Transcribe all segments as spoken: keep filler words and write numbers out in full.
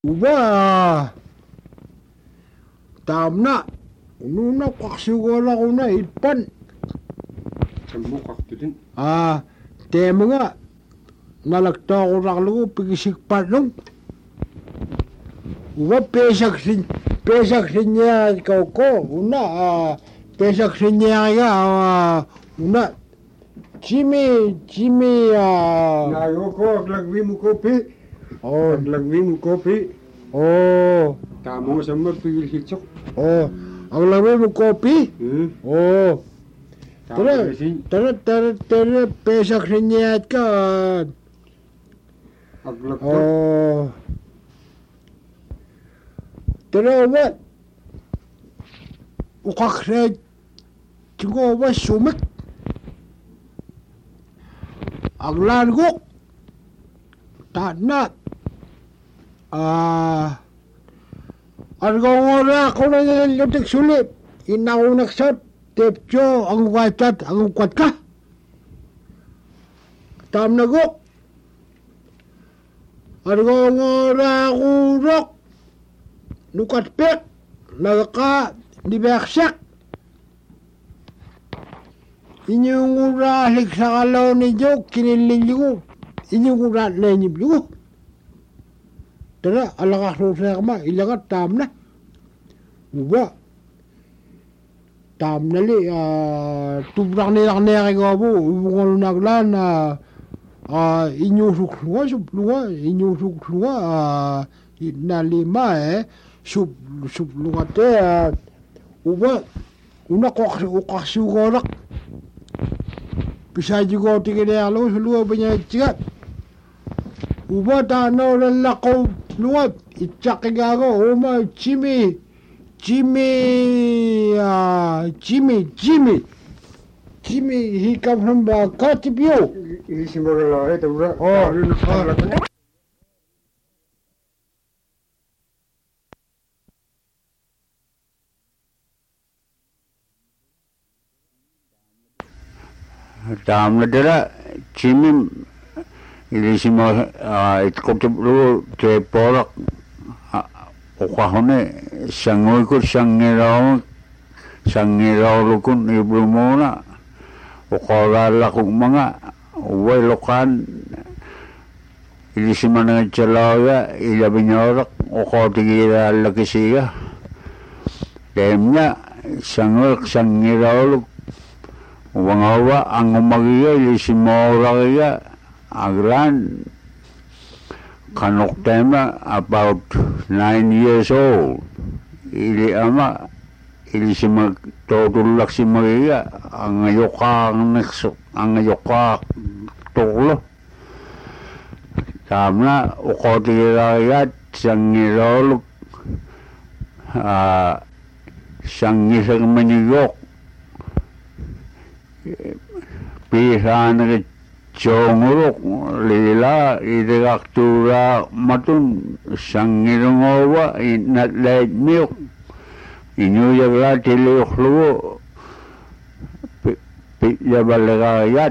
uba tamna ununa qaksugala kuna itpan sambu qaqtutin ah temenga nalagtaquraqlugu pigisikpallum uba pesaksin pesaksinyaa kauko una pesaksinyaa una Jimmy Jimmy na yoko aglagwi mo kopi oh aglagwi mo kopi oh tamo sama pigil hitsok oh aglagwi mo kopi hmm oh tara sin tara tara tara pesaksinyaa ka aglag oh tara wa uqaqre tigo wa sumek aglargo tanat ah argongora ko na lutik sulit inaunak sat tepjo ang wacat ang kuat ka tam nago argongora kurok nukat pek nagaka dibeksak inyong urahlik sa kalaw ni Jok, kinililigo. Inyong urat na inyibligo. Tara, alakas mo sa kama, ilagat, tam na. Uba. Tam na li, tubrak nilak na kagawa, ubungan naglan, inyong suklunga, suplunga, inyong suklunga, na lima eh, sup, suplunga te, uba, una kokasugorak. Bisa juga tinggal lalu seluar banyak cikat. Ubah tanah lelakau luat icak gago oma Jimmy Jimmy ah Jimmy Jimmy Jimmy he come from Katibio. ini simbola itu ura Oh, Tamna dera Jimmy ilisimo itkotip lu te porak okahone sangoy ko sangiraw sangiraw lukun ibrumona okalala kong mga uway lokan ilisimo na chalaga ilabinyorak okotigira lakisiga demnya sangoy sangiraw luk wangawa ang umagiya ilisimo aglan kanok tema about nine years old ili ama ili si mag tutulak si Maria ang ayoka ang neksok ang ayoka tuklo tamna ukotirayat siyang nilolog uh, siyang isang manigok pisa na Chonguruk lila idaktura matun sangirungowa inat light milk inyo yagla tiliyok luwo pitya balagayat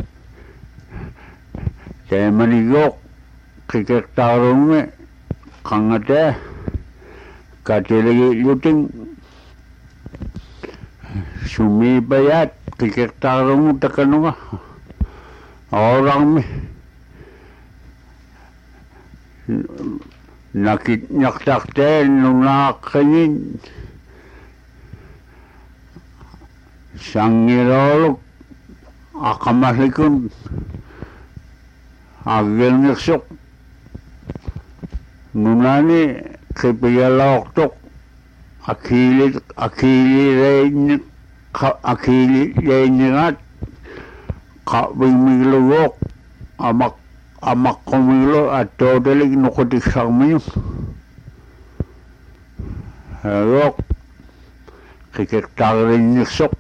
kaya manigok kikektarong me kangate katiligi luting sumibayat kikektarong takanunga orang nakit nyaktakte nung nakakanin sangirolog akamalikun agil niksok nunani kipiyaloktok akili akili rein akili reinat kabing miglugok amak amak kumilo at todalig nukutik sa kami herok kikiktarin niksok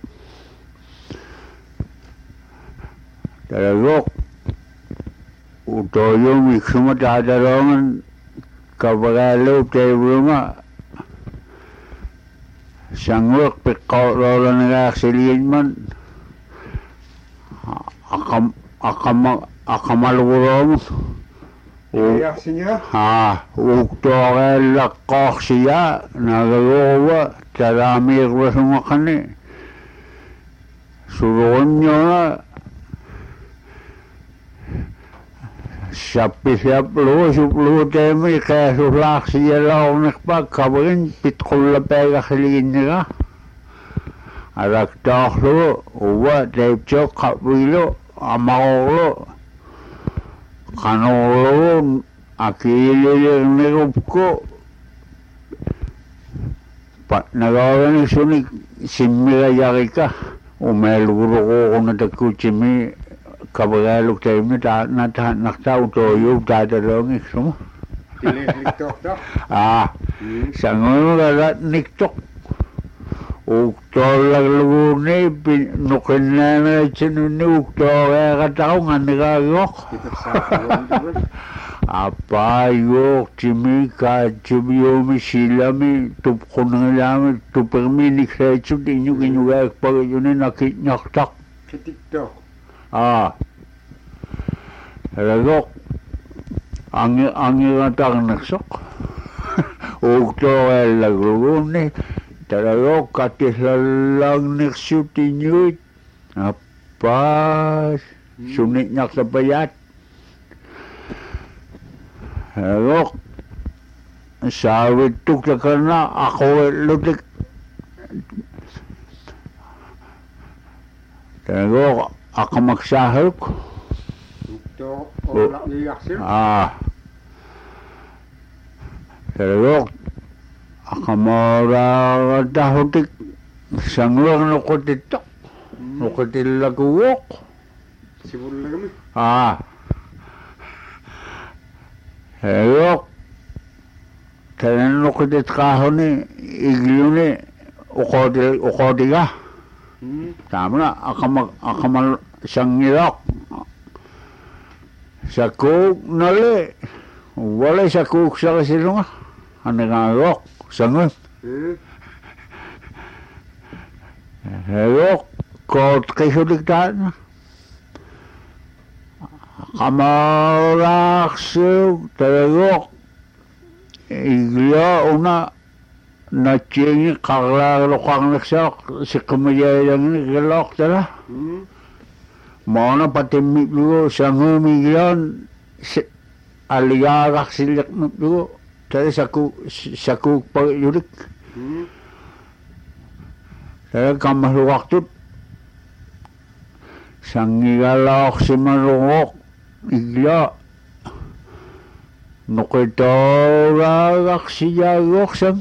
talagok utoyo miksuma tadarongan kabagalo tayo sangwak pikaw lolo nagaksilin man akam akam akamalurong Reaksinya. Ah, uktorella korsia nagawa talamir wasumakani. Suruhnya na siap-siap lu, suplu temi kaya sulak siya lau nakpag kabarin pitkulla pega hiligin nila. Arak tak lu, uwa taip chok kapilo, amaulo. Kanolo akililir nirup ko pat nagawa ni sunik simira yarika umeluro ko kung natakuchimi kabagalog tayo mi ta nata nakta utoyo tatalong ikso Tiliktok tak. ah sangono galat niktok uktol laglugo ni nukin na na chino ni uktol kaya katao nga nagagok apa yok chimi ka chibiyomi silami tupko nangilami tupirmi niksecho tinyo kinyugak pag yun ay nakitnyaktak Titiktok. ah lagok ang ang atang naksok uktol kaya laglugo ni Talaga katislalang nagsutinyo apa sunit niya sa bayat. Talaga sabi tuk ka na ako lutik. Talaga ako magsahok. Ito olak reaksi. Ah. Talaga akamara dahutik sanglang nukutitok nukutilaguwok Sibul lagi. ah heyok tanan nukutit kahon ni iglo ni ukodi ukodiga tama na akamal akamal sangirok sakuk nali wala sakuk sa kasilunga anagagok sangat. Hello, kau kesulik tak? Kamarak sih, teruk. Igla una nacengi kalau lokang leksak si kemeja yang ini gelok telah. Mana pati miklu sangat migran aliarak silak miklu. Saya saku saku payudik. Saya kamar waktu sangigalak si marungok igla nukitoragak si jagok sang.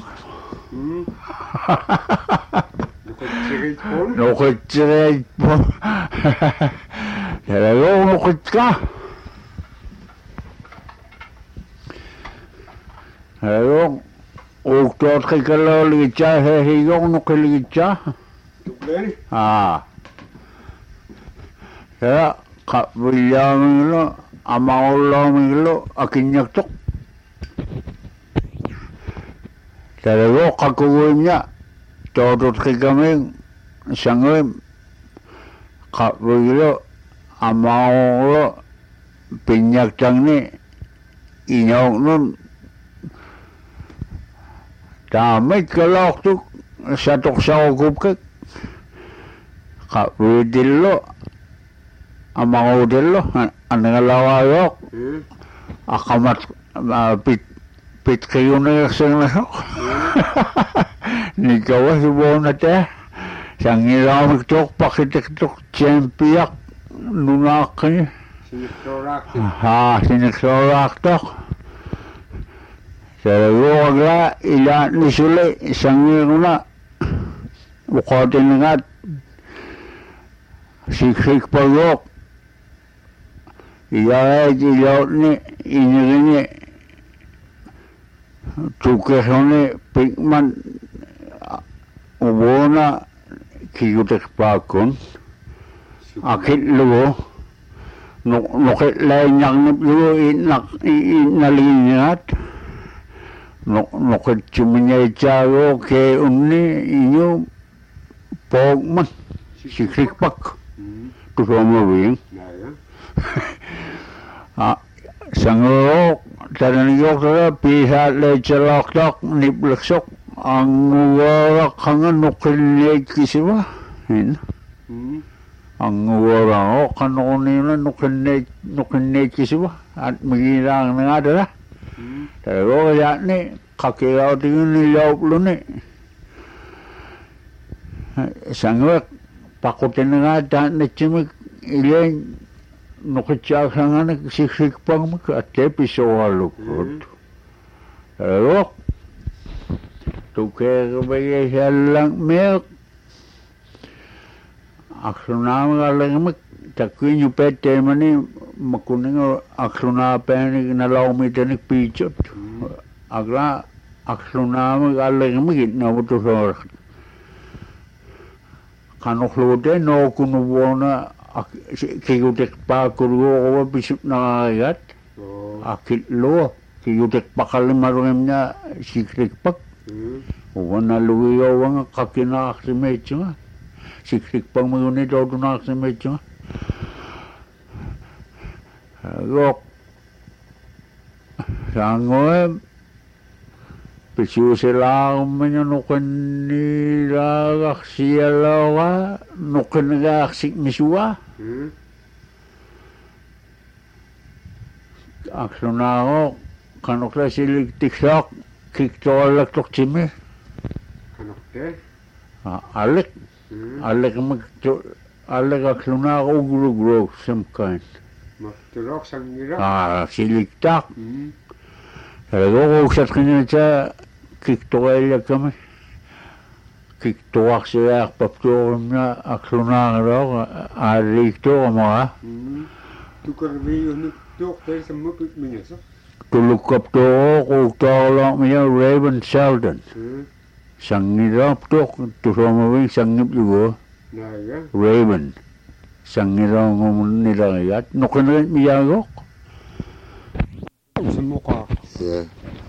Nukit pun. Nukit pun. Talaga nukit ka. Hello, uktot kay kalau licha hehiyong no kilicha. Tukleni. Ah. Ya, kap bilang lo, amaulo milo akinyak tok. Talaga kakuwimnya, totot kay kami sanglim kap bilo amaulo pinyak tang ni inyong nun Damit kalau tu satu sahukup ke kak widillo amang udillo anengalawayo akamat pit pit kayo na yung nasok nikawa subo na te sang ilamig tok pakitiktok tiyempiyak nunak niya Siniksorak. ha siniksorak tok Salaga ila nisuli sangiruna bukotin ngat siksik pagok iya ilaw ni inirini tukesoni pikman ubona kiyutek pakon akit lugo nukit lainyak nip lugo inak inalingat no no que chumunya chago que unni inyo pogman sikrik pak tu somo bien ah Sangok tananiyok tara pisa lechaloktok niplaksok ang wala kangan nukinig kisiwa. Hin. Ang wala ko kanonila nukinig nukinig kisiwa at magilang nga dala. Pero ya ni kakiraw tingin nilaw ni. Sangok pakutin nga dan na chimik ilang nukitsak nga nagsiksik pang mag-atep iso halukot. Pero, tukay kabagay siya lang milk. Aksunama ka lang mag, takwin yung pete mani, makuning aksunama penig nalawmitan ng pichot. Agla, aksunama ka lang mag, nabutusor. Kanuklude, no kunubo na kiyutek pa kurgo ko bisip na kagat. Akit lo, kiyutek pa kalimarungem niya sikrik pak. Uwan na luwiyaw nga kakinak si medyo nga. Sikrik pang mayunit o dunak si medyo nga. Lok. Sangoy. Pisiyo sila kumanya nukan nila siya lawa. Nukan nag-aaksik misuwa. Akso na ako, kanukla silig tiksok, kikto alak tok chimi. Kanukte? Alik. Alik magto, alik akso na ako ugro-gro, some kind. Magturok sang nira? Ah, silig tak. Talaga ko uksat kanya sa kikto alak kami. Kikto ak siya akpapto na akso na ako, alik to mga. Tukar biyo ni tuk tayo sa mapit mo niya sa? Tulukap to ko tawag niya Raven Sheldon. Sangirap to tusama sangip juga. Naga? Raven. Sangirap ngomong nila yat. Nukanagin miyagok. Sa mukha. Yeah.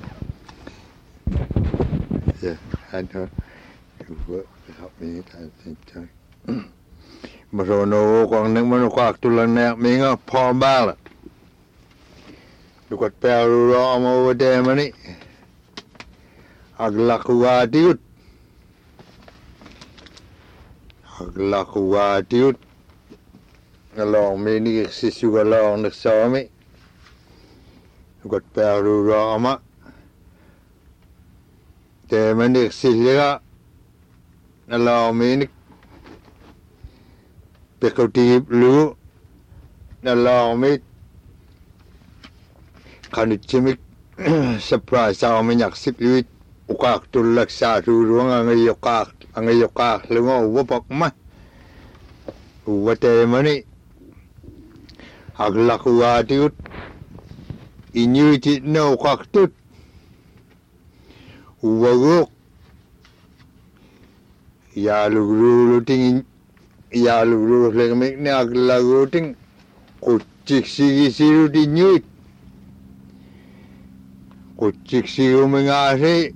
Yeah, I know. You work to help me at the same time. มาโรโนกองนึงมันควักตุลันเนี่ยมีก็พอบ้าละดูกดแปลรอมาวันเดมันนี่อักลักวาติยุดอักลักวาติยุดลองมีนี่สิสุกลองนึกสามีดูกดแปลรอมาแต่มันนี่สิเลี้ยลองมีนี่Pekau tip lu, nalang mit, kanut cemik surprise sa minyak sip luit, ukak tulak sa turuang ang ayokak, ang ayokak lungo wapak ma, uwate mani, aglak uwatiut, inyuitit na ukak tut, uwagok, yalugulu tingin, ya lurus lagi ni agak ting kucing sigi siru di nyut kucing siru mengasi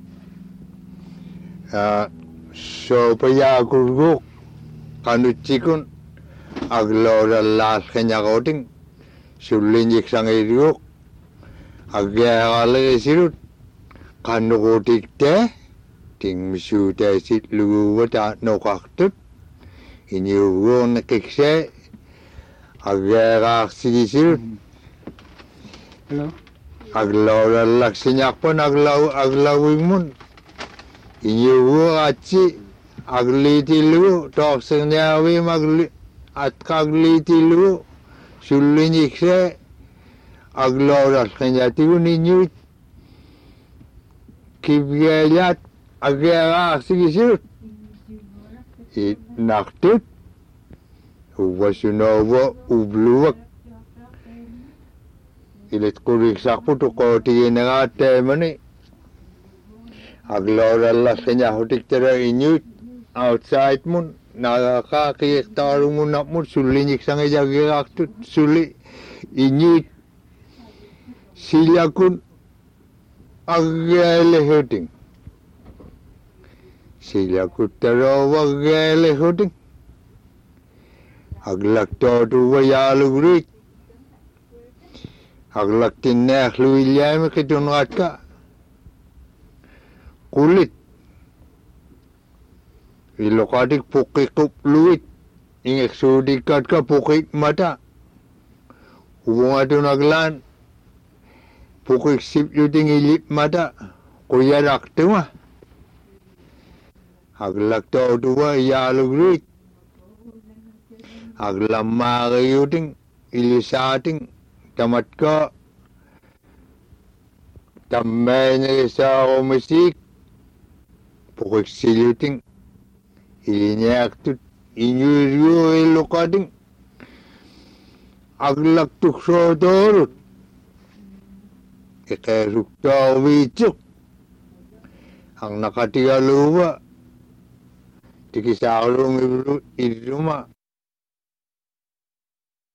supaya kurguk kanut cikun agak lalas kenya kauting sulinjik sangai diuk agak lagi siru kanut kutik teh ting misu teh sit lu wata nokak tut ini urun kekse agak sigisir Hello? aglaw lalak sinyak pun aglaw aglaw imun ini urun aci agli tilu tok senyawi magli at kagli tilu sulinik se aglaw lalak senyati uninyu kibyayat agak sigisir it naktut uwasunawa ubluwak ilit kurik sakpo to ko tigin nga temani aglora la senya hotik tera inyut outside mun nakakakiyek tarong mo na mo sulinik sa nga jagiraktut suli inyut sila kun agale hoting sila kutara wagele hoding aglak to tu wayalu grit Aglak tineh luilyay mi kitunrat ka. Kulit. Ilokadik pukikup luit. Ingek sudikat ka pukik mata. Hubungan tu naglan. Pukik sip yuting ilip mata. Kuyarak tu mah. Aglak tau tua iya lugrit. Aglam mari yuting ilisating. Tamat ka. Tamay na sa musik. Pukik siluting. Ilinyak tu. Inyuryo ilokading. Aglak tuk so torut. Ikesuk tau wicuk. Ang nakatigaluwa. Tikisalo mi iruma.